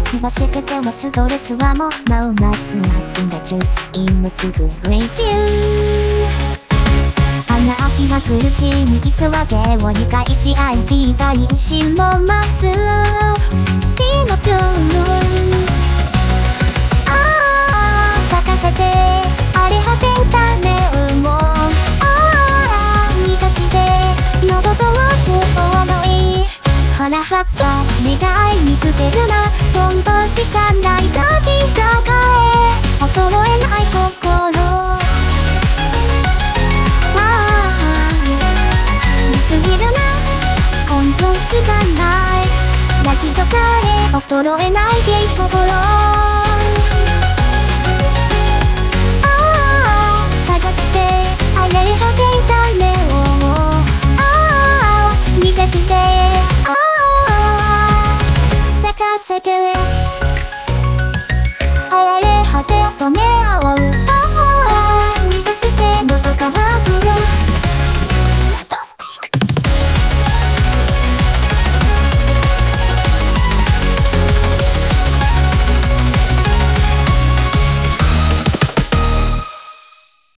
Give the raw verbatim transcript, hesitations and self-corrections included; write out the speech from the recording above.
飛ばしててもストレスはもうnowナスナスがジュース今すぐ with you 穴開きが苦しいに偽げを理解し合いフィーダインしもます死のチューンああ咲かせて荒れ果てたネオンもああ逃がして喉と思い腹張った願い見つけるな本当しかないだけだかえ衰えない心ああ見すぎるな本当しかない泣きとかえ衰えないで心ああ探して荒れ果てたネオンをああ逃がして咲かせて